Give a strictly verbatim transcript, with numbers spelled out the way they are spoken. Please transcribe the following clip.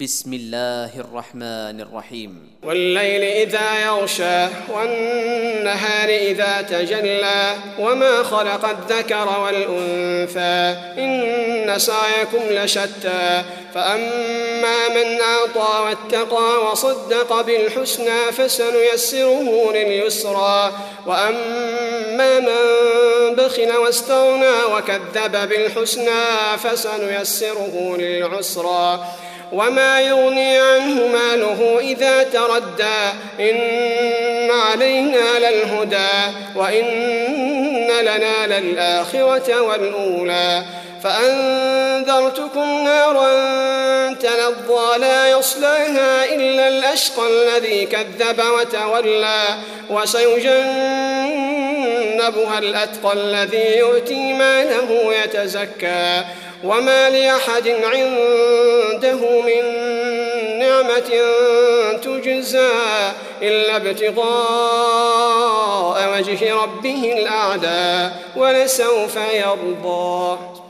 بسم الله الرحمن الرحيم والليل إذا يغشى والنهار إذا تجلى وما خلق الذكر والأنثى إن سعيكم لشتى فأما من أعطى واتقى وصدق بالحسنى فسنيسره لليسرى وأما من بخل واستغنى وكذب بالحسنى فسنيسره للعسرى وما يغني عنه ماله إذا تردى إن علينا للهدى وإن لنا للآخرة والأولى فأنذرتكم نارا تلظى لا يصلاها إلا الأشقى الذي كذب وتولى وسيجنبها الأتقى الذي يؤتي ماله يتزكى وما لأحد عنده من نعمة تجزى إلا ابتغاء وجه ربه الأعلى ولسوف يرضى.